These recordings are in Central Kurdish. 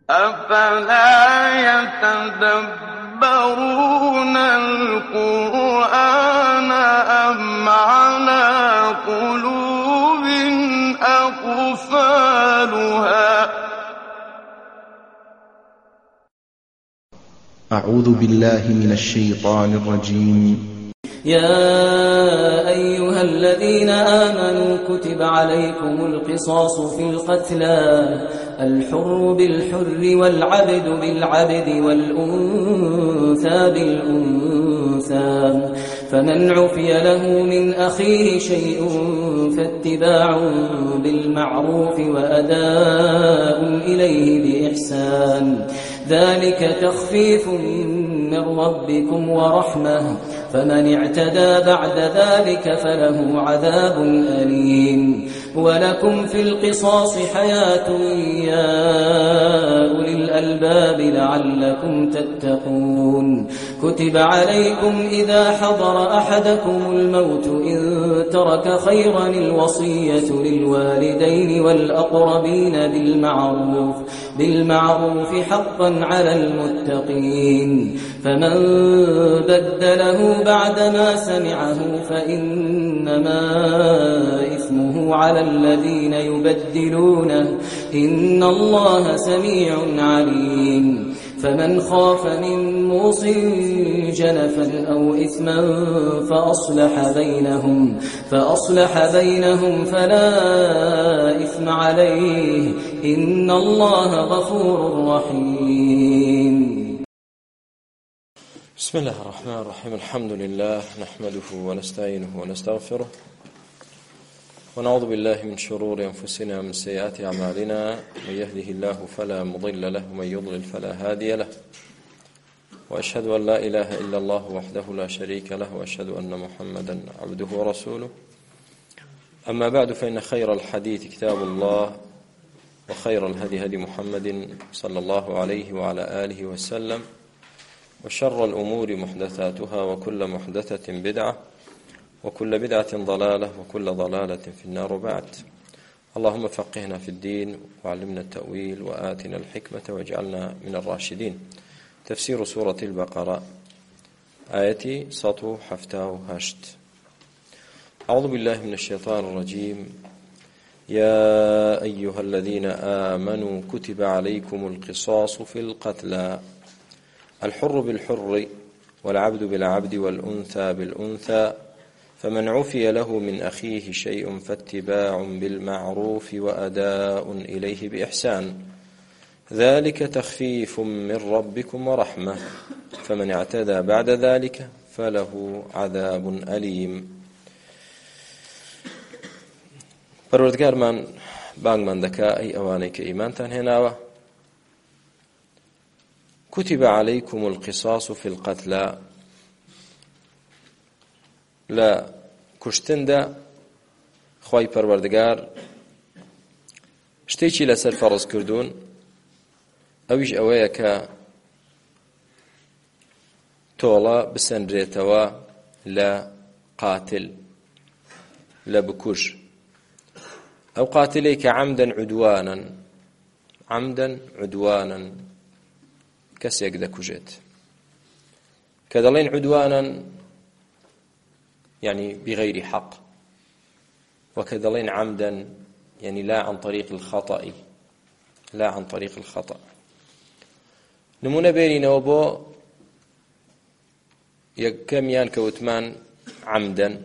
أفلا يتدبرون القرآن أم على قلوب أقفالها أعوذ بالله من الشيطان الرجيم. يا أيها الذين آمنوا كتب عليكم القصاص في القتلى الحر بالحر والعبد بالعبد والأنثى بالأنثى فمن عفي له من أخيه شيء فاتباع بالمعروف وأداء إليه بإحسان ذلك تخفيف من ربكم ورحمة فمن اعتدى بعد ذلك فله عذاب أليم ولكم في القصاص حياة يا أولي الألباب لعلكم تتقون كتب عليكم إذا حضر أحدكم الموت إن ترك خيرا الوصية للوالدين والأقربين بالمعروف حقا على المتقين فمن بدله بعدما سمعه فإنما إثمه على الذين يبدلونه إن الله سميع عليم فمن خاف من موص جنفا أو إثما فأصلح بينهم فلا إثم عليه إن الله غفور رحيم. بسم الله الرحمن الرحيم الحمد لله نحمده ونستعينه ونستغفره ونعوذ بالله من شرور أنفسنا ومن سيئات أعمالنا من يهده الله فلا مضل له ومن يضلل فلا هادي له وأشهد أن لا إله إلا الله وحده لا شريك له وأشهد أن محمدا عبده ورسوله أما بعد فإن خير الحديث كتاب الله وخير الهدي هدي محمد صلى الله عليه وعلى آله وسلم وشر الأمور محدثاتها وكل محدثة بدعة وكل بدعة ضلالة وكل ضلالة في النار بعد. اللهم فقهنا في الدين وعلمنا التأويل وآتنا الحكمة واجعلنا من الراشدين. تفسير سورة البقرة آية 178. أعوذ بالله من الشيطان الرجيم. يا أيها الذين آمنوا كتب عليكم القصاص في القتلى الحر بالحر والعبد بالعبد والأنثى بالأنثى فمن عفي له من أخيه شيء فاتباع بالمعروف وأداء إليه بإحسان ذلك تخفيف من ربكم ورحمة فمن اعتدى بعد ذلك فله عذاب أليم. پەروەردگارمان بانگمان دەکا ئەی ئەوانەی کە ئیمانتان هێناوە كتب عليكم القصاص في القتلى لا کوشتندا خوای پەروەردگار شتێکی لەسەر فەرز کردوون ئەویش ئەوەیە کە تۆڵە بسەندرێتەوە لە قاتل لە بکوش ئەو قاتلەی کە عەمدەن عودوانن کەسێک دەکوژێت کە دەڵێن عودوانن يعني بغير حق وكذلين عمدا يعني لا عن طريق الخطأ نمونا بيننا وبو يكميان كوتمان عمدا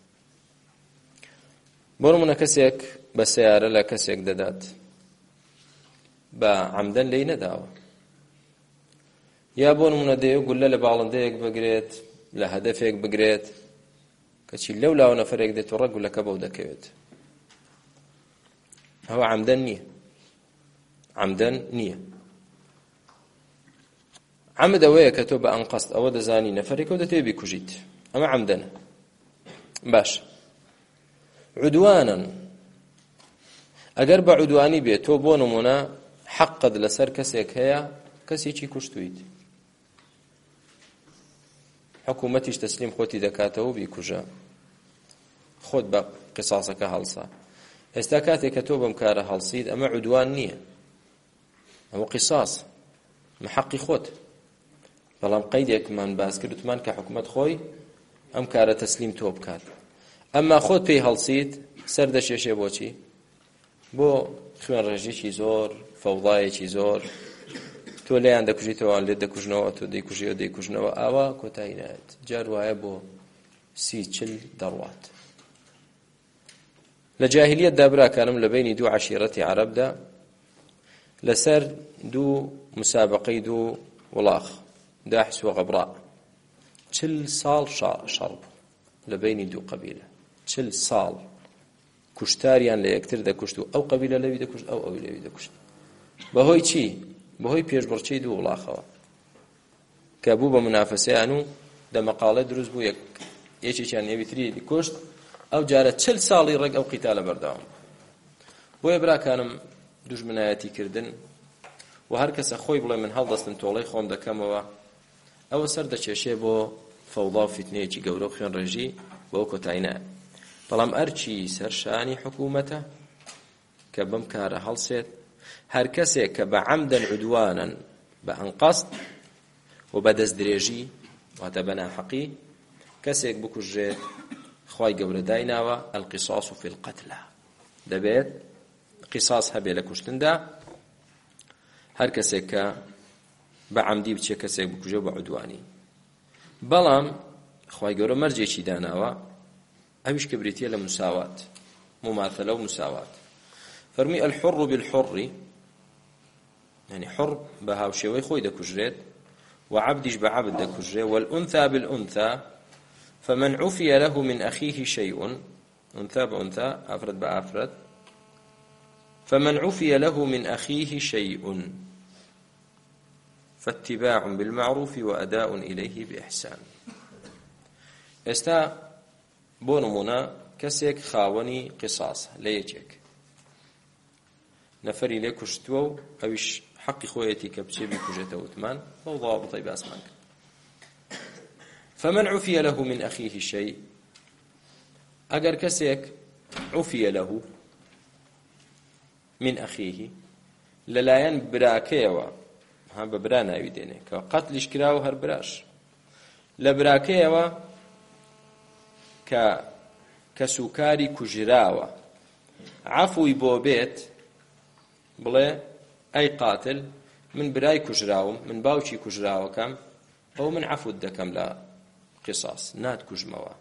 برمونا كسيك بسيارة لا كسيك دادات با عمدا لينا داوة يا برمونا ديو قل لا بعضنديك بقريت لا هدفك بقريت کەچی لەو لاوە نەفەرێک دێت و ڕەگ و لەکە بەو دەکەوێت ئەوە عەمدەن نییە عەمد ئەوەیە کە تۆ بە ئەنقەست ئەوە دەزانی نەفەرێکەوە دەتەوێت بیکوژیت ئەمە عەمدەنە باش عودوانن ئەگەر بە عودوانی بێت تۆ بۆ نمونە حەقت لەسەر کەسێک هەیە کەسێکی کوشتویت حکوومەتیش تەسلیم خۆتی دەکاتەوە بیکوژە خۆت بە قیساسەکە هەڵسا ئێستا کاتێک کە تۆ بەم کارە هەڵسیت ئەمە عودوان نییە ئەوە قیساس محەقی خۆت بەڵام قەیدێکمان باس کردوتمان کە حکومەت خۆی ئەم کارە تەسلیم تۆ بکات ئەمما خۆت پێی هەڵسیت سەر دەشێشێ بۆچی بۆ خوێن ڕێژێکی زۆر فەوضایەکی زۆر تۆ لێیان دەکوژیتەوە لێت دەکوژنەوە تۆ دەیکوژیەوە دەیکوژنەوە ئاوا کۆتایی نایەت جار وایە بۆ 30-40 دەڕوات لە جاهلیەتدا براکانم لە بینی دوو عەشیرەتی عەرەبدا لەسەر دوو مسابقەی دوو وڵاغ داحس و غەبڕا 40 ساڵ شەڕ لە بینی دوو قەبیلە 40 ساڵ کوشتاریان لە یەکتر دەکوشت و ئەو قەبیلە لەوی دەکوشت ئەوی لەوی دەکوشت بەهۆی چی؟ بەهۆی پێشبڕکێی دوو وڵاغەوە کە بوو بە منافەسەیان و دەمەقاڵە دروست بوو یەکێکیان یەویتری کوشت ئەو جارە 40 ساڵی ڕێک ئەو قیتالە بەردەوام بۆیە براکانم دوژمنایەتی کردن و هەر کەسە خۆی بڵێ من هەڵدەستم تۆڵەی خۆم دەکەمەوە ئەوە سەر دەچێشێ بۆ فەوضا و فیتنەیەکی گەورە و خوێن ڕێژی بۆ کۆتایی نایە بەڵام ئەرچی سەرشانی حکوومەتە کە بەم کارە هەڵسێت هەر کەسێک کە بە عەمدەن عودوانن بە ئەنقەست و بە دەست درێژی واتە بە ناحەقی کەسێک بکوژێت خوای گەورە دایناوە القصاص في القتلى دەبێت قیساس هەبێ لە کوشتندا هەر کەسێک کە بە عەمدی بچێ کەسێک بکوژێ بە عودوانی بەڵام خوای گەورە مەرجێکی داناوە ئەویش کە بریتیە لە مساوات مماثلە و مساوات فەرمی الحر بالحر يعني حر بە هاوشێوەی خۆی دەکوژرێت وعبدش بعبد دەکوژرێ والأنثى بالأنثى فمن عفي له من أخيه شيء أنثى بأنثى أفرد بأفرد فمن عفي له من أخيه شيء فاتباع بالمعروف وأداء إليه بإحسان ئێستا بۆ نمونە کەسێک خاوەنی قیساس لە یەکێک نەفەری لێ کوشتووە و ئەویش حەقی خۆیەتی کە بچێ بیکوژێتە وتمان بەو ضابطەی باسمان کرد فمن عفي له من أخيه شيء ئەگەر کەسێک عفي له من أخيه لەلایەن براکەیەوە ها بە برا ناوی دێنێ کە قەتلیش کراوە هەر براش لە براکەیەوە کە سوکاری کوژراوە عەفوی بۆ بێت بڵێ ئەی قاتل من برای کوژراوم من باوکی کوژراوەکەم ئەو من عەفوت دەکەم لە قیساس ناتکوژمەوە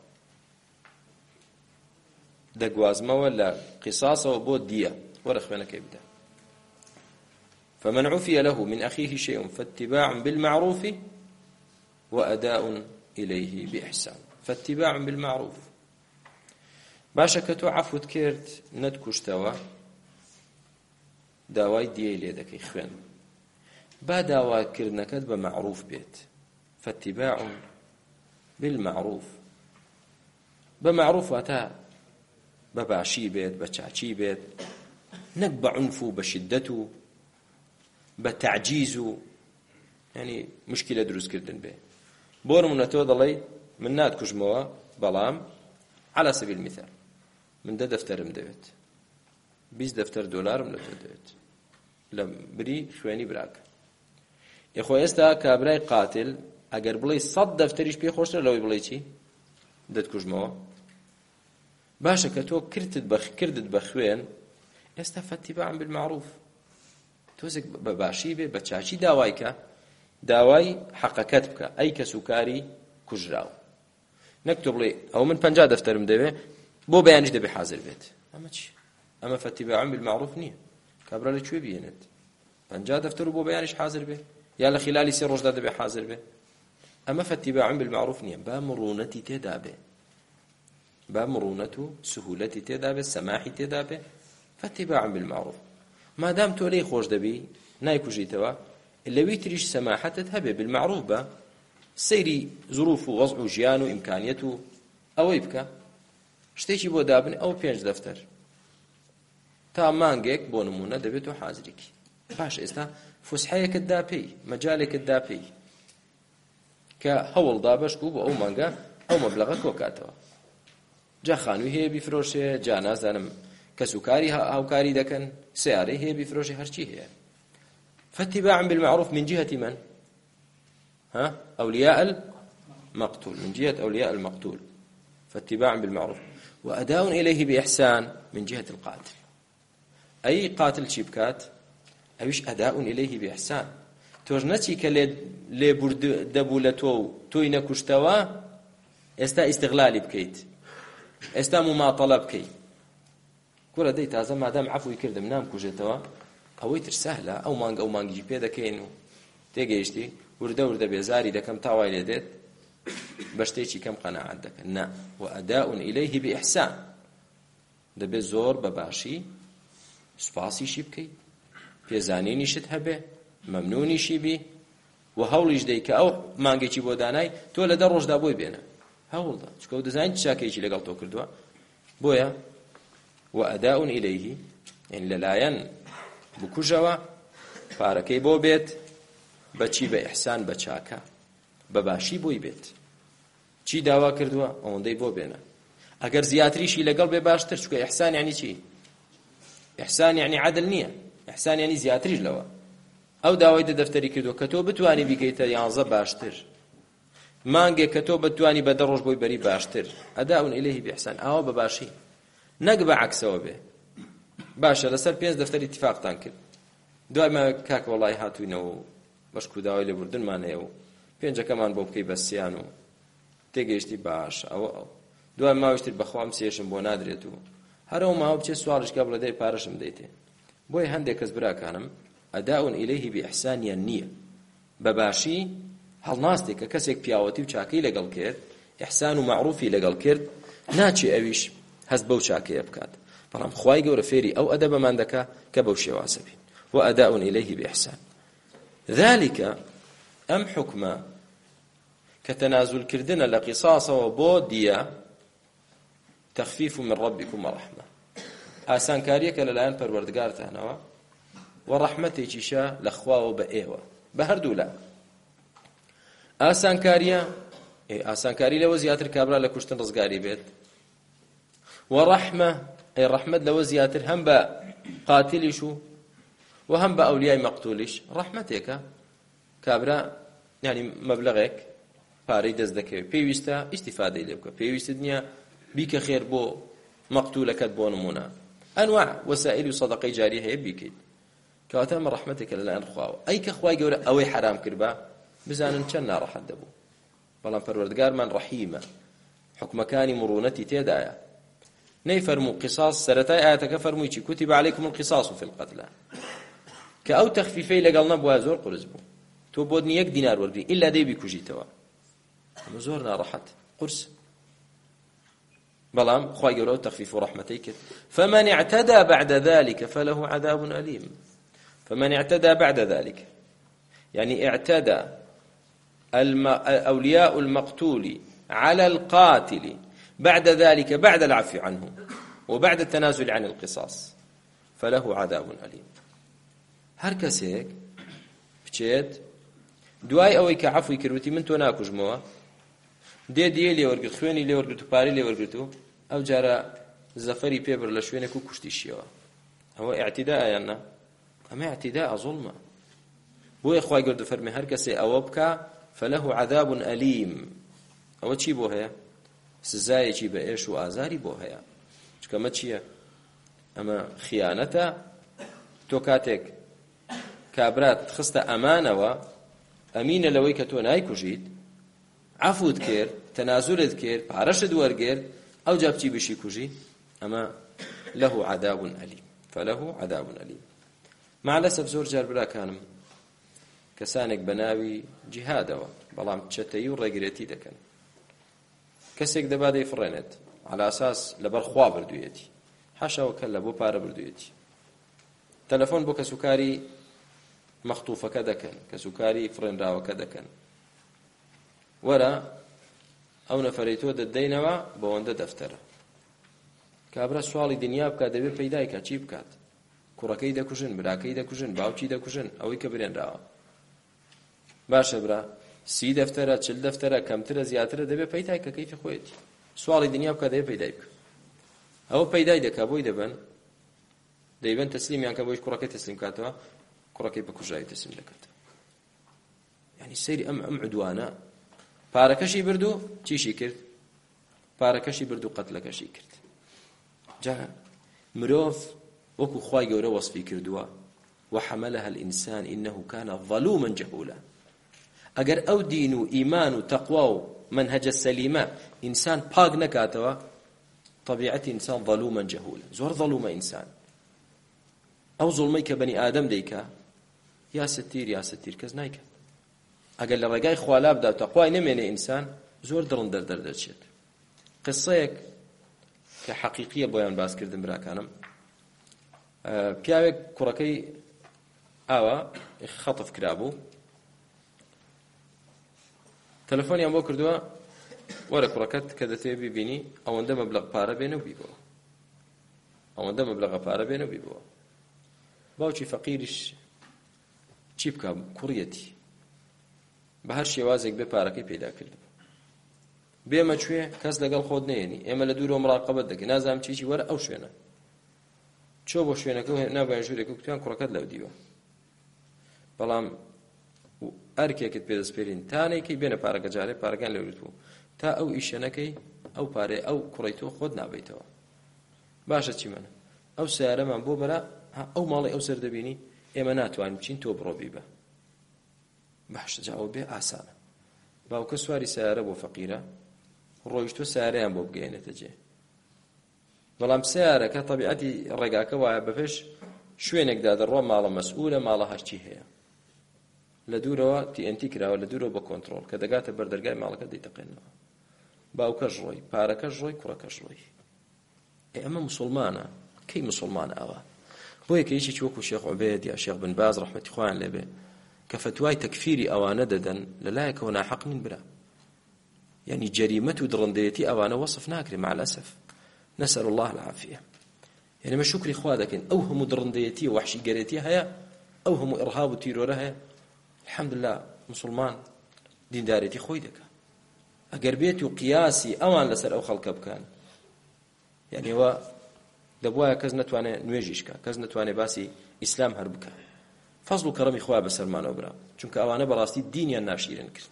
دەگوازمەوە لە قیساسەوە بۆ دیە وەرە خوێنەکەی بدە فمن عفي له من أخيه شيء فاتباع بالمعروف وأداء إليه بإحسان فاتباع بالمعروف باشە کە تۆ عەفوت کرد نەتکوشتەوە داوای دیەی لێ دەکەی خوێن با داواکردنەکەت بە معروف بێت فاتباع بالمعروف بمعروف واتە بەباشی بێت بە چاچی بێت نەک بە عنف و بە شدەت و بە تعجیز و ینی مشکلە دروستکردن بێ بۆ نمونە تۆ دەڵێی من ناتکوژمەوە بەڵام على سبيل المثال من دەفتەرم دەوێت 20 دەفتەر دۆلارم لە تۆ دەوێت لە بری خوێنی براکە یخۆ ئێستا کابرای قاتل ئەگەر بڵێ 100 دەفتەریش پێ خۆشترە لەوەی بڵێ چی دەتکوژمەوە باشە کە تۆ کردت بە خوێن ئێستا فاتباع بالمعروف تۆزێک بە باشی بێ بە چاچی داوایکە داوای حەقەکەت بکە ئەی کە سوکاری کوژراوە نەک تۆ بڵێ ئەو من 50 دەفتەرم دەوێ بۆ بەیانیش دەبێ حازر بێت ئەمە چی ئەمە فاتباع بالمعروف نییە کابرا لەکوێ بێنێت 50 دەفتەر و بۆ بەیانیش حازر بێ یا لە خلالی 3 ڕۆژدا دەبێ حازر بێ ئەمە فاتباع بالمعروف نییە با مڕونەتی تێدا بێ با مرونەت و سهولەتی تێدا بێ سەماحی تێدا بێ فاتباع بالمعروف مادام تۆ لێی خۆش دەبی نایکوژیتەوە لەوی تریش سەماحەتت هەبێ بالمعروف بە سەیری ظروف و وەضع و ژیان و ئیمکانیەت و ئەوەی بکە شتێکی بۆ دابن ئەو 5 دەفتەر تا مانگێک بۆ نمونە دەبێت و حازریکی باش ئێستا فوسحەیەکت دا پێی مەجالێکت دا پێی کە هەوڵدا بەش بوو بۆ ئەو مانگە ئەو مەبلەغە کۆکاتەوە جا خانووی هەیە بیفرۆشێ جا نازانم کە سوکاری هاوکاری دەکەن سیارەی هەیە بیفرۆشێ هەرچی هەیە فاتباع بالمعروف من جهة من؟ أولياء المقتول، من جهة أولياء المقتول، فاتباع بالمعروف، وأداء إليه بإحسان من جهة القاتل. أي قاتل شبكات أيش أداء إليه بإحسان. تۆش نەچی کە لێ دەبوو لە تۆ و تۆی نەکوشتەوە ئێستا ئیستیغلالی بکەیت، ئێستا مماطەڵە بکەیت. کوڕە دەی تازە مادام عەفوی کردم نامکوژێتەوە، ئەوەی تر سەهلە، ئەو مانگیی پێ دەکەین و تێگەیشتی وردە بێزاری دەکەم تاوای لێ دێت، بە شتێکی کەم قەناعەت دەکەن. نا وأداء إليه بإحسان، دەبێت زۆر بەباشی سوپاسیشی بکەیت، پێزانینیشت هەبێ، مەمنونیشی بی، و هەوڵیش دەی کە ئەو مانگێکی بۆ دانای تۆ لە 10 ڕۆژدا بۆی بێنە، هەوڵدا، چکە و دەزانیت چاکێکی لەگەڵ تۆ کردووە. بۆیە وأداء إليه، يعني لەلایەن بکوژەوە پارەکەی بۆ بێت بەچی بە ئیحسان، بە چاکە، بەباشی بۆی بێت. چی داوا کردووە ئەوەندەی بۆ بێنە. ئەگەر زیاتریشی لەگەڵ بێ باشتر، چکە ئیحسان یعنی چی؟ ئیحسان یعنی عەدل نییە، ئیحسان یعنی زیاتریش لەوە. ئەو داوای دەفتەری کردو کە تۆ بتوانی بیکەیتە 11 باشتر، مانگێک کە تۆ بتوانی بە 10 ڕۆژ بۆی بەری باشتر. ئەداء إليه بإحسان، ئاوا بەباشی، نەک بە عەکسەوە بێ. باشە لەسەر 5 دەفتەر ئیتیفاقتان کرد، دوای ما کاکە وەڵای هاتووینەوە و بەشک و داوای لێبوردنمانەیە و 5ەکەمان بۆ بکەی بەسییان و تێگەیشتی باش، ئەوە دوای ماوەشتر بەخوام سێشم بۆ نادرێت و هەرەوە ماوە بچێت سوالشکە بڵێ دەی پارەشم دەیتێ. بۆی هەندێک کەس براکانم ئەداء إليه بإحسان یان نییە، بەباشی هەڵناستێک کە کەسێک پیاوەتی و چاکەی لەگەڵ کرد، ئیحسان و معروفی لەگەڵ کرد، ناچێ ئەویش هەست بەو چاکەیە بکات، بەڵام خوای گەورە فێری ئەو ئەدەبەمان دەکا کە بەو شێوازە بین. وأداء إليه بإحسان. ذلك أم حكمة كتنازل كردنا لقصاص وبودية تخفيف من ربكم ورحمة. آسان كاريك للآن پروردگار تهنوا ورحمته چشا لخوا وبئيوة بهردو لا آسان كاريا آسان كاري لو زياتر كابرا لكشتن رزقاري بيت، ورحمة أي رحمة لو زياتر هم بقاتلشو وهم بأولياء مقتولش. رحمتك كابرا يعني مبلغك پارەی دەست دەکەوێت، پێویستە ئیستیفادەی لێ بکە، پێویستە دنیا بیکە خێر بۆ مەقتولەکەت، بۆ نمونە ئەنواع وەسائل و سەدەقەی جاری هەیە بیکەیت، کەواتە ئەمە ڕەحمەتێکە لەلایەن خواوە. ئەی کە خوای گەورە ئەوەی حرام کرد بە بزانن چەند ناڕەحەت دەبوو، بەڵام پەروەردگارمان ڕەحیمە، حکمەکانی مڕونەتی تێدایە. نەیفەرموو قیساس، سەرەتای ئاەتەکە فەرمووی چی؟ کوتیبە عەلەیکم القیساس فی القتلى، کە ئەو تەخفیفەی لەگەڵ نەبووە زۆر قورس بوو، تۆ بۆ 1 دینار وەرگری ئیلا دەی بیکوژیتەوە، زۆر ناڕەحەت قورس. بەڵام خوای گەورە تەخفیف و ڕەحمەتەی کرد. فمن اعتدى بعد ذلك فله عذاب أليم. فمن اعتدى بعد ذلك يعني اعتدى أولياء المقتول على القاتل بعد ذلك، بعد العفو عنه وبعد التنازل عن القصاص، فله عذاب أليم. هر کەسێک بچێت دوای ئەوەی کە عەفوی کردوتی من تۆ ناکوژمەوە، دێ دیێ لێوەرگرت، خوێنی لێوەرگرت و پارەی لێوەرگرت و ئەو جارە زەفەری پێبر لە شوێنێک و کوشتیشیەوە، ئەوە ئیعتیداء یان نا؟ ئەمە ئیعتیداء زوڵمە. بۆیە خوای گەورە فەرمێ هەر کەسێ ئەوە بکە فله عذاب أليم. ئەوە چی بۆ هەیە؟ سزایەکی بە ئێش و ئازاری بۆ هەیە. چکە ئەمە چییە؟ ئەمە خیانەتە. تۆ کاتێک کابرات خستە ئەمانەوە، ئەمینە لەوەی کە تۆ نایکوژیت، عەفوت کرد، تەنازولت کرد، پارەشت وەرگرت، ئەو جا بچی بشی کوژی، ئەمە له عذاب أليم، فله عذاب أليم. مەعلەسەف زۆر جار براکانم کەسانێک بە ناوی جیهادەوە بەڵام چەتەیی و ڕێگرێتی دەکەن، کەسێک دەبا دەیفڕێنێت عەلە ئاساس لەبەر خوا بردوویەتی، حاشاوە کەللا بۆ پارە بردوویەتی، تەلەفۆن بۆ کەسوکاری مەختوفەکە دەکەن، کەسوکاری فڕێنراوەکە دەکەن، وەرە ئەو نەفەرەی تۆ دەدەینەوە بەوەندە دەفتەرە. کابرا سواڵی دنیا بکات، دەبێت پەیدایکە چی بکات؟ کوڕەکەی دەکوژن، براکەی دەکوژن، باوکی دەکوژن، ئەوەی کە برێنراوە. باشە برا 30 دەفتەرە، 40 دەفتەرە، کەمترە زیاترە، دەبێت پەیدایکە کەیفی خۆیەتی. سواڵی دنیا بکات، دەبێت پەیدای بکە. ئەوە پەیدای دەکا، بۆی دەبن تەسلیمیان کە بۆیش کوڕەکەی تەسلیم کاتەوە، کوڕەکەی بە کوژایی تەسلیم دەکات. یعنی سەیری ئەم عدوانە پارەکەشی برد و چیشی کرد؟ پارەکەشی برد و قەتلەکەشی کرد. جا مرۆڤ وەکو خوای گەورە وەسفی کردووە وحملها الإنسان إنه كان ظلوما جهولا. ئەگەر ئەو دین و ئیمان و تەقوا و منهجە سەلیمە ئینسان پاک نەکاتەوە طبیعەتی ئینسان ظلوما جهولا، زۆر ظلومە ئینسان. ئەو زوڵمەی کە بەنی ئادەم دەیکا یا ستیر کەس نایکات. ئەگەر لە ڕێگای خوا لابدا و تەقوای نەمێنێ ئینسان زۆر دڕندەر دەردەچێت. قسەیەک کە حەقیقیە بۆیان باس کردم براکانم، پیاوێک کوڕەکەی ئاوا خەتف کرابوو، تەلەفۆنیان بۆ کردووە وەرە کوڕەکەت کە دەتەوێت بیبینی ئەوەندە مەبلەغ پارە بێنە و بیبەوە، ئەوەندە مەبلەغە پارە بێنە و بیبەوە. باوکی فەقیریش چی بکە؟ کوڕیەتی بە هەر شێوازێک بێ پارەکەی پێدا کرد. بێمە کوێ کەس لەگەڵ خۆت نێنی، ئێمە لە دوورەوە مراقەبەت دەکەین، نازانم چیچی وەرە ئەو شوێنە چۆ بۆ شوێنەکە و نابایان ژوورێک و کوتیان کوڕەکەت لەو دیوە. بەڵام ئەرکێکت پێدەستپێرین تانێکی بێنە پارەکە جارێ پارەکان لەورت بوو تا ئەو ئیشەنەکەی ئەو پارێ ئەو کوڕی تۆ خۆت نابیتەوە. باشە چی منە ئەو سیارەمان بۆ بەرە ئەو ماڵی ئەو سەر دەبینی ئێمە ناتوانین بچین تۆ بڕۆ بیبە. باشە جاوە بێ ئاسانە. باوکە سواری سیارە بۆ فەقیرە ڕۆیشتۆ سیارەیان بۆ بگەێنێتە جێ. بەڵام سیارەکە تەبیعەتی ڕێگاکە وایە بەپێش شوێنێکدا دەڕۆ ماڵە مەسئولە ماڵە هەشتی هەیە لە دوورەوە TNT کراوە لە دوورەوە بە کۆنتڕۆڵ کە دەگاتە بەردەرگای ماڵەکە دەیتەقێنەوە. باوکەش ڕۆی پارەکەش ڕۆی کوڕەکەش ڕۆی. ئەمە مسلمانە کەی مسلمانە ئەوە؟ بۆیە کە هیچی وەکو شێخ عوبەید یا شێخ بن باز ڕەحمەتی خوایان لێبێ کە فتوای تەکفیری ئەوانە دەدەن لەلایەکەوە ناحەق نین برا. يعني جريمة درنديتي أوانا وصف ناكري مع الأسف، نسأل الله العافية. يعني ما شكري خوادك أوهم درنديتي وحشي قريتي هيا أوهم إرهاب وتيرورة هيا. الحمد لله مسلمان دين داريتي خويدك أقربيتي وقياسي أوان لسر أو خلق بكان. يعني هو دبوايا كز نتواني نويجيشكا كز نتواني باسي إسلام هربكا فضل كرمي خواه بسرمان وبرا چونك أوانا براستي دينيا ناشيرين كرد.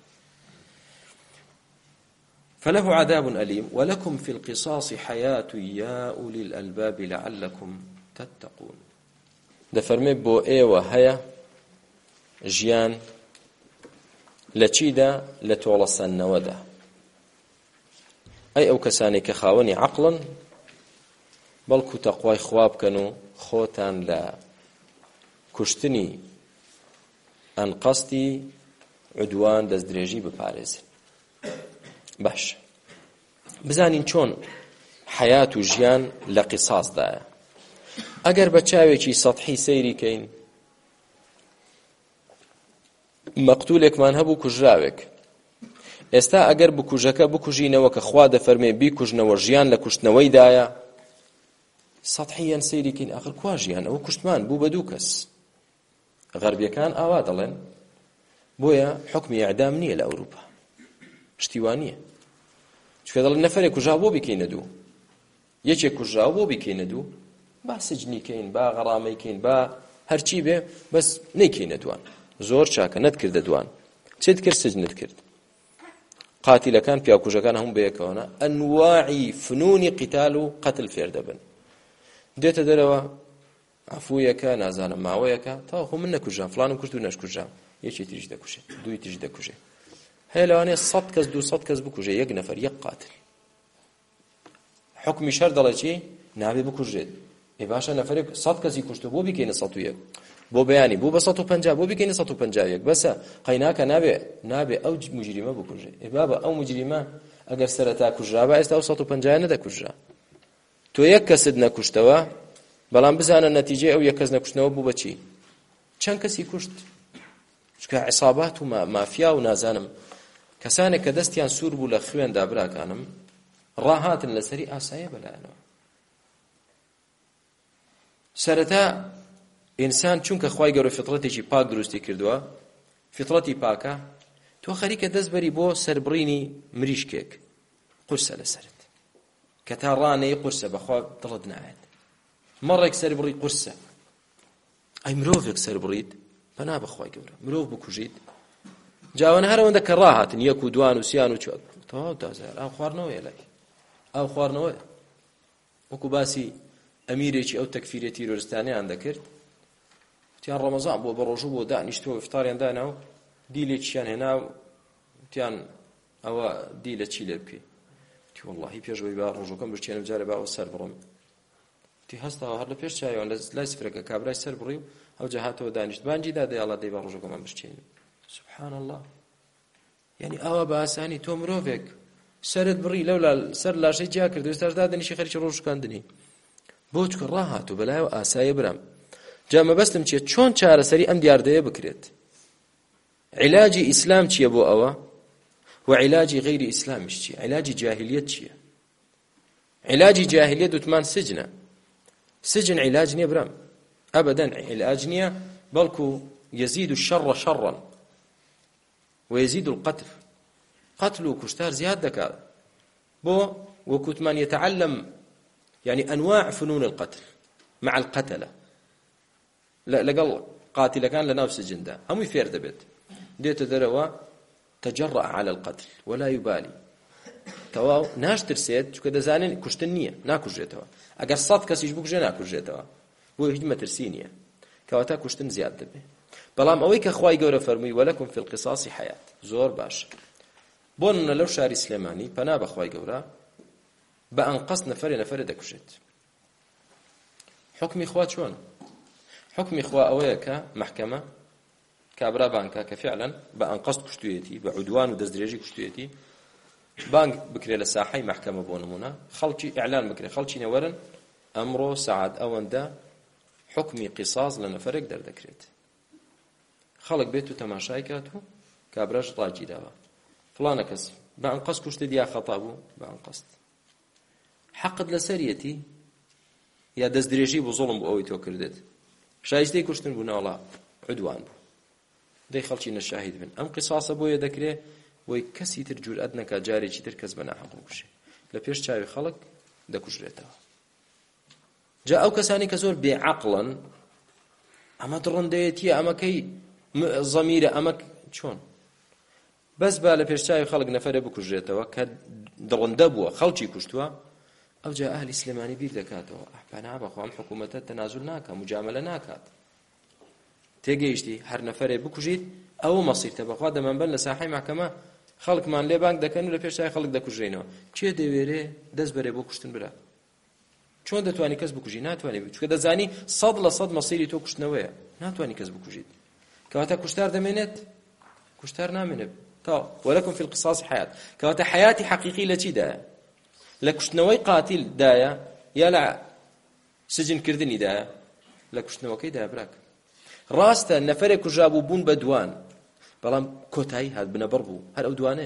فله عذاب أليم ولكم في القصاص حياة يا أولي الألباب لعلكم تتقون. دفرمي بو ايوه هيا جيان لچيدا لتولسن ودا أي أو كساني كخاوني عقلا بلكو تقوى خواب كانوا خوتان لا كشتني أن قصدي عدوان دزدريجي بباريز. باش بزانین چۆن حیات و ژیان لە قیساسدایە. ئەگەر بە چاوێکی سەطحی سەیری کەین مەقتولێکمان هەبوو کوژراوێک، ئێستا ئەگەر بکوژەکە بکوژینەوە کە خوا دەفەرمێ بیکوژنەوە ژیان لە کوشتنەوەیدایە سەطحیان سەیری کەین ئاخر کوا ژیان ئەوە کوشتمان بوو بە دوو کەس. غەربیەکان ئاوا دەڵێن بۆیە حکمی ئیعدام نییە لە ئەوروپا، شتیوانیە. چکە دەڵێن نەفەرێک کوژاو بۆ بیکەینە دوو، یەکێک کوژاو بۆ بیکەینە دوو، با سجنی کەین با غەڕامەی کەین با هەرچی بێ بەس نەیکەینە دوان. زۆر چاکە نەتکردە دوان چێت کرد سجنت کرد. قاتیلەکان پیاکوژەکان هەموو بەیەکەوەنە ئەنواعی فنونی قیتال و قەتل فێر دەبن. دێتە دەرەوە عەفوویەکە نازانم ماوەیەکە تاوەخۆ من نەکوژام فڵانم کورد و نەشکوژام یەکی تریش دەکوژێت دووی تریش دەکوژێت. هەیە لەوانەیە 100 کەس 200 کەس بکوژێ یەک نەفەر یەک قاتل. حکمی شەر دەڵێ چی؟ نابێ بکوژێت. باشە نەفەرێک 100 کەسی کوشتو بۆ بیکەینە 101 بۆ بەیانی بۆ بە 150 بۆ بیکەینە 151 بەسە قەیناکە نابێ ئەو مجریمە بکوژێ. بابە ئەو مجریمە ئەگەر سەرەتا کوژرابە ئێستا ئەو 150 نەدەکوژرا. تۆ یەک کەست نەکوشتەوە بەڵام بزانە نەتیجەی ئەو یەک کەس نەکوشتنەوە بوو بەچی؟ چەند کەسی کوشت؟ چکە عیسابات و مافیا و نازانم کەسانێک کە دەستیان سوور بوو لە خوێندا براکانم ڕاهاتن لەسەری ئاسایە بەلایەنەوە. سەرەتا ئینسان چونکە خوای گەورە فیتڕەتێکی پاک دروستی کردووە، فیتڕەتی پاکە، تۆ خەریکە دەستبەری بۆ سەربڕینی مریشکێک قورسە لەسەرت کە تا ڕانەی قورسە بەخوا دڵت نایەت. مەڕێک سەربڕی قورسە. ئەی مرۆڤێک سەربڕیت پەنا بەخوای گەورە مرۆڤ بکوژیت جاوانە هەرەوەندە کە ڕاهاتن یەک و دوان و سیان و چوار تەواو تازایە ئاو خواردنەوەیە لای ئاو خواردنەوەیە وەکو باسی ئەمیرێکی ئەو تەکفیرە تیرۆریستانیان دەکرد تیان ڕەمەزان بۆ بە ڕۆژوو بۆ دانیشتۆ ئیفتاریان دانا و دیلێکیان هێنا و تیان ئەوە دی لە چی لێ بکەی تی وەڵڵاهی پێشەوەی با ڕۆژەکەم بچێنم جارێ باوە سەر بڕم تی هەستاوە هەر لە پێش چایەوە لە لای سفرەکە کابرای سەر بڕی و ئەو جا هاتەوە دانیشت بانجی دا دەی ئەڵڵا دەی با ڕۆژەکەمان بچێنم سبحان الله یعنی ئەوە بە ئاسانی تۆ مرۆڤێک سەرت بڕی لەولا سەر لاشەی جیا کرد ئێستاش دادەنیشی خەریکی ڕۆژکاندنی بۆ چکە ڕاهاتوو بەلایەوە ئاسایە برام جا مەبەستم چییە چۆن چارەسەری ئەم دیاردەیە بکرێت علاجی ئیسلام چییە بۆ ئەوە و علاجی غیری ئیسلامیش چییە علاجی جاهلیەت چییە علاجی جاهلیەت وتمان سجنە سجن علاج نییە برام ئەبەدەن علاج نییە بەڵکو يزيد الشر شرا ويزيد القتل قتل وكشتار زياد دكار بو وكتمان يتعلم يعني أنواع فنون القتل مع القتلة لقل قاتل كان لنفس الجندة هم يفير دبت ديت دروا تجرأ على القتل ولا يبالي تواو ناش ترسيت شو كده زانين كشتنية ناكو جيتوا أجر صاد كسيج بوك جنا ناكو جيتوا بو هجمة ترسينية كواتا كشتن زياد دبي بلام أويك أخوي جورا فرمي ولكم في القصاص حياة زور باش بون لو شاري سليماني بنا بأخوي جورا بأنقص نفر دكوشت حكم إخوات شون حكم إخوة أويك محكمة كابرا بانكا كفعلا بأنقص كشتويتي بعدوان ودزدريجي كشتويتي بانك بكري لساحي محكمة بونمونا خلشي إعلان بكري خلشي نورن أمره سعد أوندا حكمي قصاص لنفرق در دكريت خلق بيتو تماشاي كاتو كابراش طاجي داوا فلان كس بأنقص كشت ديا خطابو بأنقص حقد لسريتي يا دزدريجي بظلم بأوي توكردت شايستي كشتن بنا الله عدوان بو دي خلشي نشاهد بن أم قصاص أبويا دكري ويكسي ترجور أدنك جاري چي تركز بنا حقو كشي لبيش چاوي خلق دكشريتها جاء أو كساني كزور بعقلا أما درنديتي أما كي ضمير أما شون بس با لبيش چاوي خلق نفر بكشريتها كدرندبوا خلشي كشتوا أو جاء أهل إسلاماني بير دكاتوا أحبانا بخوام حكومة تنازل ناكا مجاملة ناكات تيجيشتي هر نفر بكشيت أو مصير تبقى دمان بل لساحي محكمة خلق من لي بانك دكانو لبيش چاوي خلق دكشرينوا چه ديويري دز بري بكشتن برا چۆن دەتوانی کەس بکوژی ناتوانێت بچکە دەزانی 100% مەسیری تۆ کوشتنەوەیە ناتوانی کەس بکوژیت کەواتە کوشتار دەمێنێت کوشتار نامێنێت تا وەلەکم فی القصاص حیات کەواتە حیاتی حەقیقی لە چیدایە لە کوشتنەوەی قاتیل دایە یا لە سجنکردنی دایە لە کوشتنەوەکەی دایە براک ڕاستە نەفەرێک کوژابوو بوون بە دوان بەڵام کۆتایی هات بنەبەڕ بوو هەر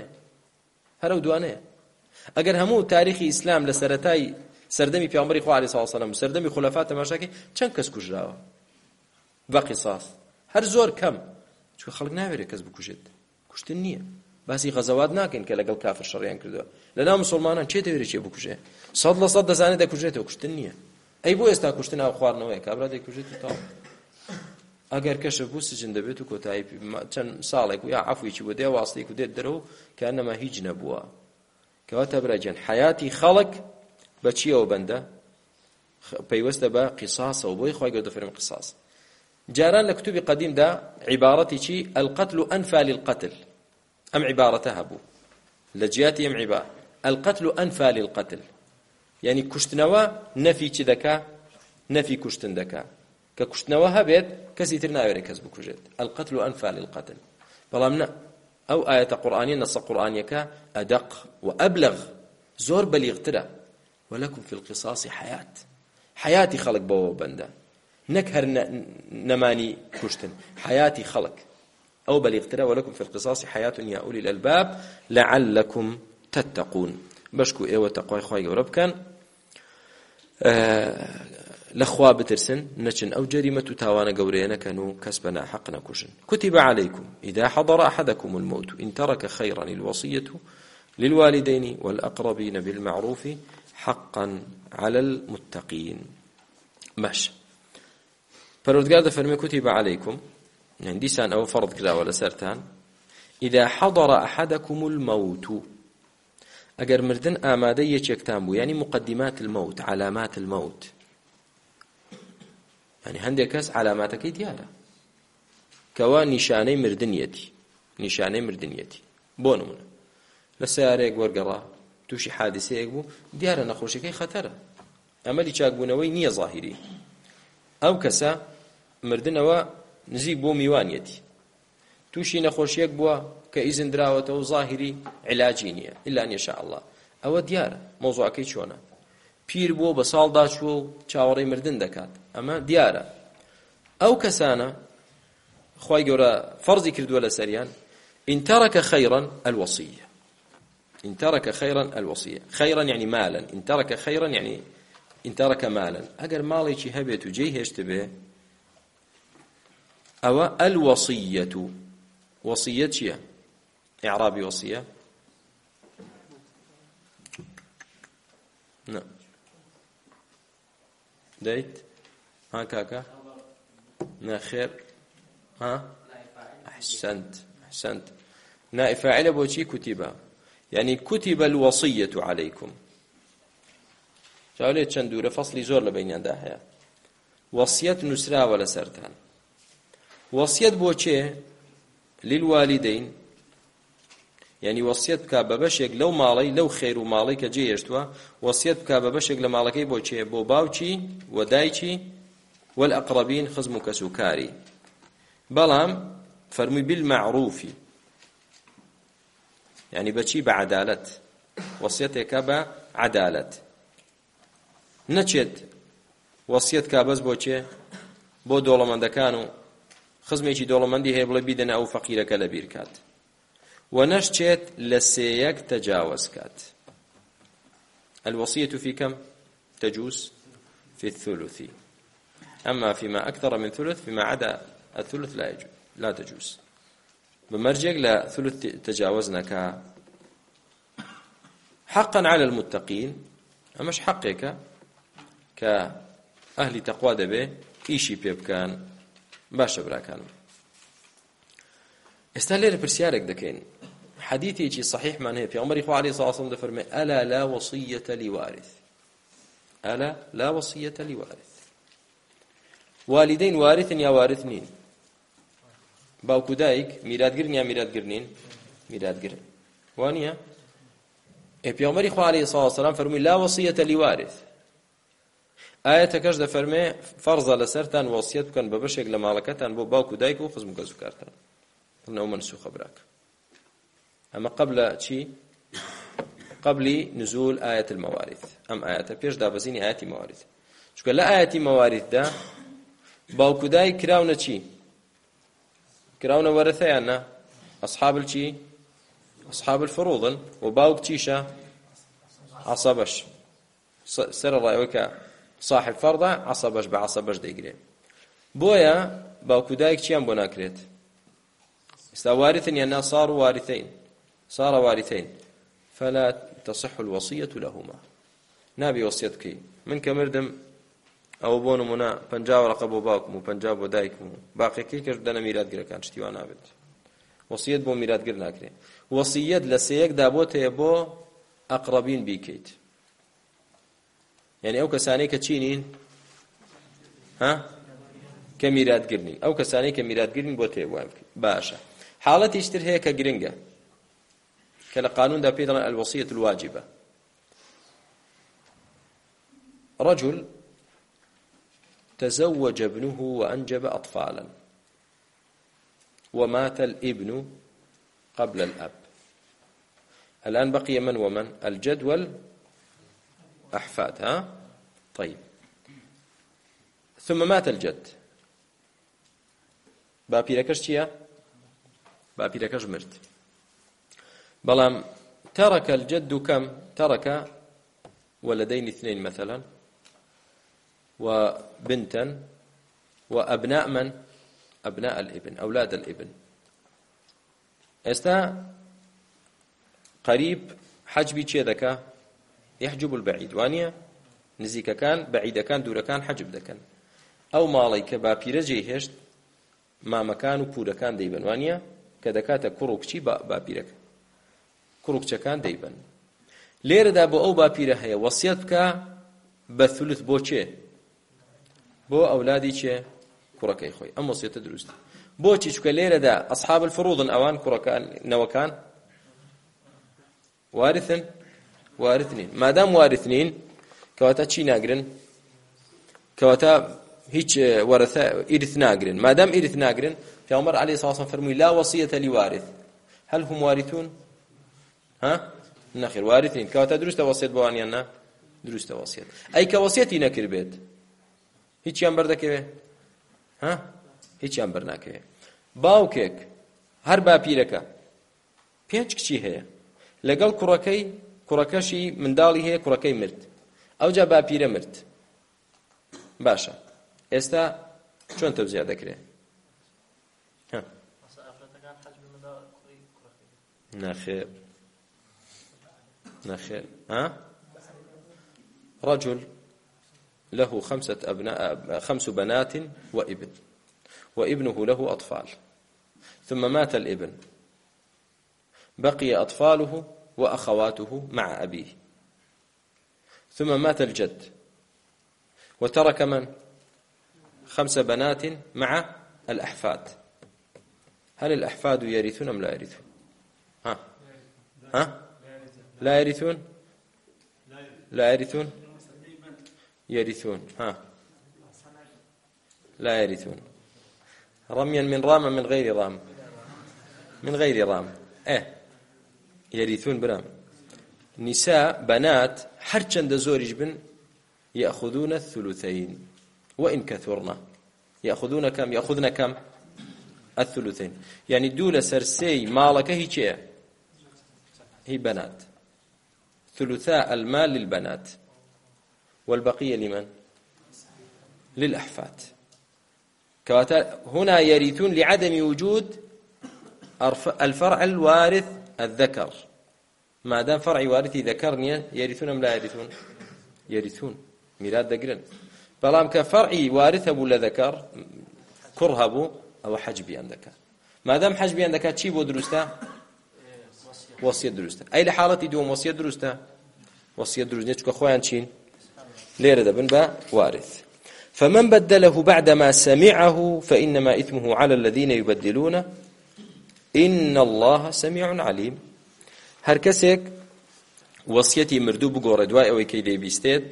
ئەو دوانەیە ئەگەر هەموو تاریخی ئیسلام لە سەرەتای سردمي پیامبری خو علیه السلام سردمي خلفات تماشاکە چەند کەس کوژراوە بە قیصاص هەر زۆر کەم چون خەڵک ناوێت کەس بکوژێت کوشتن نییە باسی غەزەوات ناکەین کە لەگەڵ کافر شەڕیان کردووە لەناو مسلمانان چێ دەوێت چێ بکوژێ 100% دەزانێت دەکوژێتەوە کوشتن نییە ئەی بۆ ئێستا کوشتن ئاو خواردنەوەیە کابرا دەیکوژێت تاو ئەگەر کەشف بوو سجن دەبێت و کۆتایی چەند ساڵێک و یا عەفویکی بۆ دێ واستەیەک و دێت دەرەوە کە ئەنەما هیچ نەبووە کەواتە براجان حیاتی خەڵک بچيو بنده بيوسته با قصاص او بوي خوي قد فرم قصاص جاران لكتب قديم دا عبارتي شي القتل انفى للقتل ام عبارتها بو لجياتي ام عباره القتل انفى للقتل يعني كشتنوا نفي كذاك نفي كشتن دكا ككشتنوا هبت كسيترنا يركز بكوجت القتل انفى للقتل بلامنا او ايه قرانيه نص قرانيه ادق وابلغ زور بليغ ترى ولكم في القصاص حياتي خلق بو بندا نكهر نماني كشتن حياتي خلق أو بليغ ترى ولكم في القصاص حياة يا أولي الألباب لعلكم تتقون بشكو إيوة تقوى خواهي ورب كان لخوا بترسن نشن أو جريمة تاوانا قورينا كانوا كسبنا حقنا كشن كتب عليكم إذا حضر أحدكم الموت إن ترك خيرا الوصية للوالدين والأقربين بالمعروف حقا على المتقين ماشي پروردگار فرمي كتب عليكم يعني ديسان أو فرض كلا ولا سرتان إذا حضر أحدكم الموت أجر مردن آمادة يشكتان بو يعني مقدمات الموت علامات الموت يعني هندكس علاماتك ديالا كوا نشاني مردنيتي نشاني مردنيتي بونمنا لسياريك ورقرا توشي حادثة يقبو ديارة نخوشكي خطرة أمالي چاكبونوي نية ظاهري أو كسا مردنوا نزيق بو ميوانيتي توشي نخوشيك بوا كإذن دراوته ظاهري علاجينية إلا أن يشاء الله أو ديارة موضوع كي شونا پیر بۆ بە ساڵدا چووە و چاوەڕێی مردن دەکات ئەمە دیارە ئەو کەسانە خوای گەورە فەرزی کردووە لەسەریان إن ترك خيرا الوصية إن ترك خيرا الوصية خيرا يعني مالا إن ترك خيرا يعني إن ترك مالا أجر مالي هبت وجيه اشتبه أو الوصية وصية شيء إعرابي وصية نعم دايت ها كاكا نا خير ها أحسنت نائب فاعل بوشي كتب يعني كتب الوصية عليكم جاوليت شندورة فصل زور لبينيان داحيا وصية نسرا ولا سرتان وصية بوشي للوالدين يعني وصية بكا ببشك لو مالي لو خير ومالي كجي يشتوا وصية بكا ببشك لمالكي بوشي بو باوشي ودايشي والأقربين خزمك سكاري بلام فرمي بالمعروف يعني بشي بعدالة وصيتك بعدالة نچێت وەسیەت کا بەس بۆچێ بۆ دۆڵەمەندەکان و خزمێکی دۆڵەمەندی هەیە بڵێ بیدەنە ئەو فەقیرەکە لەبیر کات و نەشچێت لە سێیەک تەجاوز کات. الوصية في كم؟ تجوز في الثلث، أما فيما أكثر من ثلث فيما عدا الثلث لا تجوز. بمرجع لا ثلث تجاوزنا حقا على المتقين، أمش حقك كأهل تقوى دبي إيشي بيبكان باشا براكان. استهلير برسيارك دكين حديثي شي صحيح معناه في عمر إخوة عليه الصلاة والسلام دفرمي ألا لا وصية لوارث، ألا لا وصية لوارث. والدين وارث يا وارثنين، باوكو دايك ميراثگرن يا ميراثگرنين ميراثگرن وانيا. في عمر إخوة عليه الصلاة والسلام فرمي لا وصية لوارث. آية كجد فرمي فرض لسرتان وصيت بكن ببشك لمالكتان بو باوكو دايك وخزم كزكارتان إنه منسوخ براك. أما قبل نزول آية الموارث، أم آية بيش دابزيني آية موارث. شو لا آية موارث دا باوكو دايك كراونا شي كراونا ورثيانا أصحاب الفروض، وباوك تيشا عصبش سر رأيك صاحب فرضة عصبش بعصبش ديقري بويا باوكو دايك چيان بو ناكريت استا وارثا يعني صار وارثين فلا تصح الوصية لهما. نابي وصيتك من كمردم أو بونو منا پنجاو رقبو باوكمو پنجاو دايكمو باقي كي كردنا ميراث گرا كان شتيوا نابد وصية بو ميراث گرا ناكري. وصية لسيك دابوته بو أقربين بيكيت، يعني أو كساني كتشينين كميراث گرنين أو كساني كميراث گرنين بوته بو باشا. حالتي اشتر هيك جرينجا كلا قانون دا بيدنا الوصية الواجبة. رجل تزوج ابنه وأنجب أطفالا ومات الابن قبل الأب، الآن بقي من ومن؟ الجد والأحفاد. طيب، ثم مات الجد، باپیرەکەش چییە؟ باپیرەکەش مرد. بەڵام ترك الجد كم؟ ترك ولدين اثنين مثلا وبنتا وأبناء من؟ أبناء الابن، أولاد الابن. استا قريب حجبي چه دكا؟ يحجب البعيد وانيا نزيك كان بعيد كان دور كان حجب دكان. أو مالك باپیرە جێهێشت مامەکان و پورەکان دەیبن وانە کە دەکاتە کوڕ و کچی باپیرەکە کوڕ و کچەکان دەیبن لێرەدا بۆ ئەو باپیرە هەیە وەسیەت بکە بە ثلث بۆ چێ بۆ ئەولادی چێ کوڕەکەی خۆی ئەم وەسیەتە دروستە بۆچی چونکە لێرەدا ئەصحاب الفروضن ئەوان کوڕەکان نەوەکان وارث نین مادام وارث نین کەواتە چی ناگرن کەواتە هیچ وەرثە ئیرث ناگرن مادام ئیرث ناگرن پێغەمبەر عەلەیهی سەڵام فەرمووی لا وەصیەتە لیوارث هل هم وارثون ها نەخێر وارث نین کەواتە دروستە وەسیەت بۆوانیان نا دروستە وەسیەت ئەی کە وەسیەتی نەکرد بێت هیچیان بەردەکەوێ ها هیچیان بەرناکەوێ باوکێک هەر باپیرەکە 5 کچی هەیە لەگەڵ کوڕەکەشی منداڵی هەیە کوڕەکەی مرد ئەوجا باپیرە مرد باشە ئێستا چۆن تەوزیع دەکرێت نخير رجل له 5 بنات وابنه له أطفال ثم مات الابن بقي أطفاله وأخواته مع أبيه ثم مات الجد وترك من 5 بنات مع الأحفاد هل الأحفاد يرثون أم لا يرثون لا يرثون يرثون لا يرثون رميا من رام من غير رام يرثون برام نساء بنات حرچند زورج بن يأخذون الثلثين وإن كثرنا يأخذون كم الثلثين يعني دول سرسي مالك هي بنات ثلثاء المال للبنات والبقية لمن للأحفاد هنا يرثون لعدم وجود الفرع الوارث الذكر ما دام فرع وارثي ذكرني يرثون أم لا يرثون ميراث ذكرن بلام كفرعي وارث أبو لذكر كرهبو أو حجبي عندك ما دام حجبي عندك تشيبو درسته وصية درسته أي لحالة دوم وصية درسته وصية درسته نتشك أخوان شين ليرة دبن با وارث فمن بدله بعدما سمعه فإنما إثمه على الذين يبدلون إن الله سميع عليم هر کەسێک وەسیەتی مردوو بگۆڕێ دوای ئەوەی کەی دەیبیستێت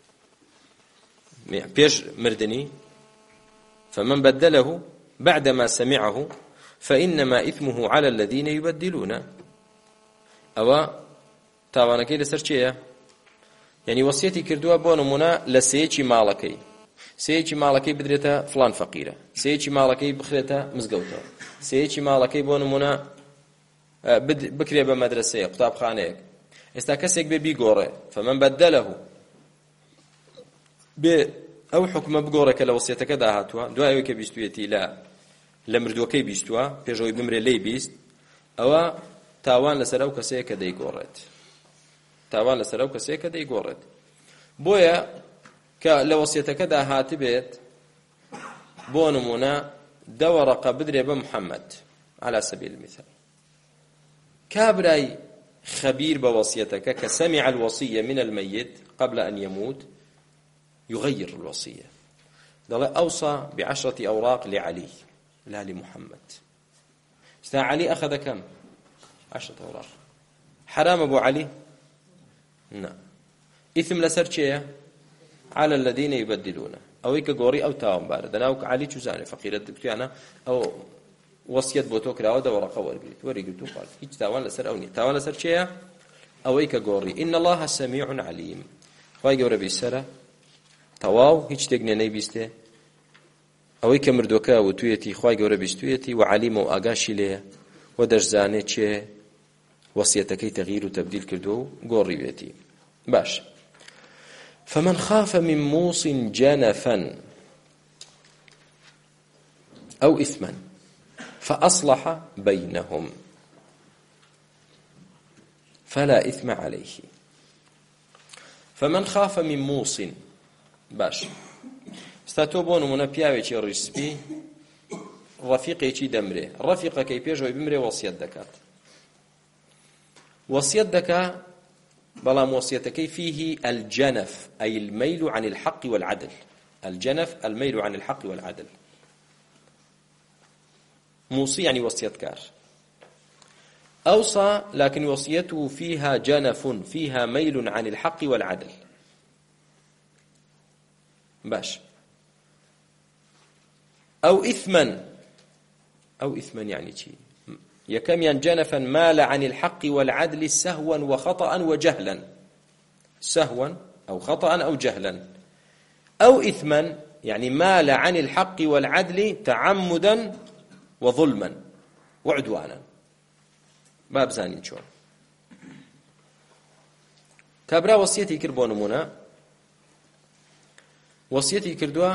پێش مردنی فمن بدله بعدما سمعه فإنما إثمه على الذين يبدلون ئەوە تاوانەکەی لەسەر چێیە یعنی وەسیەتی کردووە بۆ نمونە لە سەیەکی ماڵەکەی بدرێتە فلان فەقیرە سەیەکی ماڵەکەی بخرێتە مزگەوتەوە سەیەکی ماڵەکەی بۆ نمونە بکرێ بە مەدرسەیە قوتابخانەیەک ئێستا کەسێک بێ بیگۆڕێ فمن بدله بێ ئەو حکمە بگۆڕێ کە لە وەسیەتەکە داهاتووە دوای ئەوەی کە بیستوویەتی لە مردووەکەی بیستووە پێشەوەی بمرێ لێی بیست ئەوە تاوان لەسەر ئەو کەسەیە کە دەیگۆڕێت بۆیە کە لە وەسیەتەکە داهاتی بێت بۆ نمونە 10 وەرەقە بدرێ بە محەممەد على سبيل المثال كابراي خبير بوصيتك كسمع الوصية من الميت قبل أن يموت يغير الوصية أوصى ب10 أوراق لعلي لا لمحمد علي أخذ كم 10 أوراق حرام أبو علي نعم إثم لسرشية على الذين يبدلونه أو يكغوري أو تاوم بارد أنا علي جزاني فقيرة دكتيانا أو وصيت بۆ تۆ کراوە 10 وەرەقە وەرگرت و قال هیچ تاوان لەسەر ئەو نییە تاوان لەسەر چێیە ئەوەی کە گۆڕی إن الله سميع عليم خوای گەورە بیسەرە تەواو هیچ شتێک نێ نەیبیستێ ئەوەی کە مردووەکە وتوویەتی خوای گەورە بیستوویەتی و عەلیم و ئاگاشی لێیە و دەشزانێت چێ وەسیەتەکەی تەغییر و تەبدیل کردووە و گۆڕیوێتی باش فمن خاف من موص جنفا أو إثما فأصلح بينهم فلا إثم عليه فمن خاف من موص باش استاتو بونو منا پیاوێکی ڕیسپی ڕەفیقێکی دەمرێ ڕەفیقەکەی پێشەوەی بمرێ وەسیەت دەکات وەسیەت دەکا بەڵام وەسیەتەکەی فيه الجنف أي الميل عن الحق والعدل الجنف الميل عن الحق والعدل موصي يعني وصيتكار أوصى لكن وصيته فيها جنف فيها ميل عن الحق والعدل باش أو إثما يعني شيء يكم جنفا مال عن الحق والعدل سهوا وخطأ وجهلا سهوا أو خطأ أو جهلا أو إثما يعني مال عن الحق والعدل تعمدا وظلما وعدوانا باب زانين شو كابرا وصيتي كربونمونا وصيتي كردوا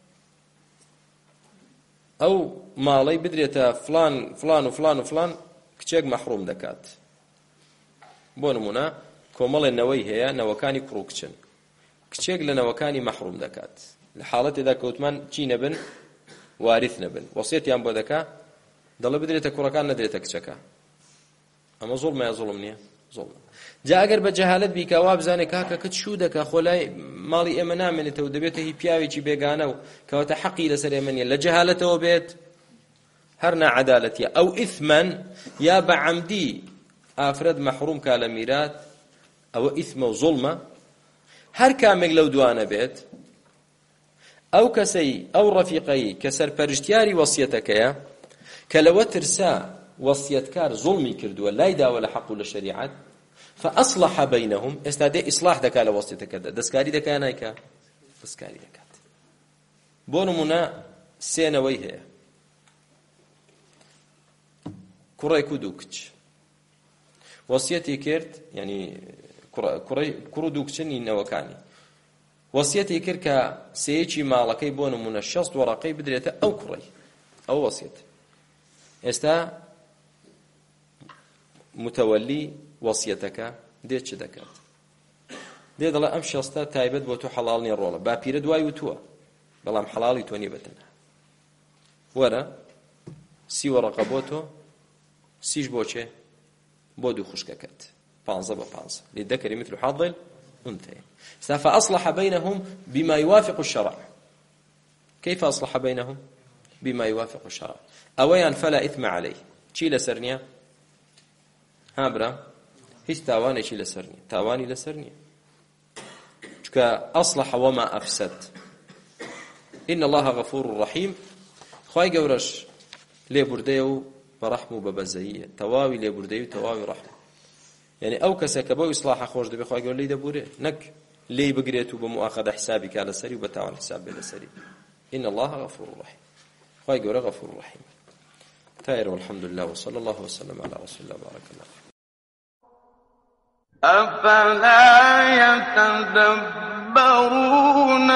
أو ماڵی بدرێتە فلان و فلان کچێک مەحروم دەکات بۆ نمونە کۆمەڵێ نەوەی هەیە نەوەکانی کوڕ و کچن کچێک لە نەوەکانی مەحروم دەکات لە حاڵەتێدا کەوتمان چی نەبن وارث نەبن وەسیەتیان بۆ دەکا دەڵێ بدرێتە کوڕەکان نەدرێتە کچەکە ئەمە زوڵمە یا زوڵم نییە زوڵمە جا ئەگەر بە جەهالەت بیکا وا بزانێ کاکە کچ شو دەکا خۆلای ماڵی ئێمە نامێنێتەوە دەبێتە هی پیاوێکی بێگانە و کەواتە حەقی لەسەر ئێمە نییە لە جەهالەتەوە بێت هەر ناعەدالەتیە ئەو ئیثمەن یا بەعەمدی ئافرەت مەحروم کا لە میرات ئەوە ئیثمە و زوڵمە هەر کامێک لەو دوانە بێت ئەو کەسەی ئەو ڕەفیقەی کە سەرپەرشتیاری وەسیەتەکەیە کە لەوە ترسا وەسیەتکار زوڵمی کردووە لای داوە لە حەق و لە شەریعەت فأصلح بينهم استادي إصلاح دكا لوسطك دسكاري دكا نايكا دسكاري دكات بونمنا سينوي هي كوري كودوكش وصيتي كيرت يعني كوري دوكشني نوكاني وصيتي كيركا سيجي مالكي بونمنا شصت ورقي بدريته أو كوري أو وصيت استا متولي وصيتك دێت چ دەکات دێ دەڵێ ئەم شەستە تایبەت بۆ تۆ حەڵاڵ نیە ڕۆڵە با پیرە دوای وتووە بەڵام حەڵاڵی تۆ نیە بەتەنها وەرە سی وەڕەقە بۆ تۆ سیش بۆ چێ بۆ دوو خوشکەکەت 15 بە 15 للذكر مثل حظ الأنثيين فأصلح بينهم بما يوافق الشرع كيف أصلح بينهم بما يوافق الشرع أويان فلا إثم عليه چی لەسەر نییە هابرا هیچ تاوانێکی لەسەر نییە تاوانی لەسەر نییە چونکە ئەصلح وما ئەفسد إن الله غفور رحيم خوای گەورەش لێبوردەیە و بەڕەحم و بەبەزەییە تەواوی لێبوردەیی و تەواوی ڕەحم یعنی ئەو کەسە کە بۆ ئیسلاح خۆش دەبێ خوای گەورە لی دەبورێ نەک لێی بگرێت و بە مؤاخەدە حسابی کا لەسەری و بە تاوان حساب بێ لەسەری إن الله غفور رحيم خوای گەورە غفور رحيم تایر والحمد لله وصلى الله وسلم على رسول الله بارك الله أفلا يتدبرون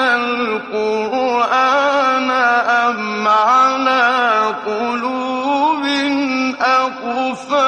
القرآن أم على قلوب أقفالها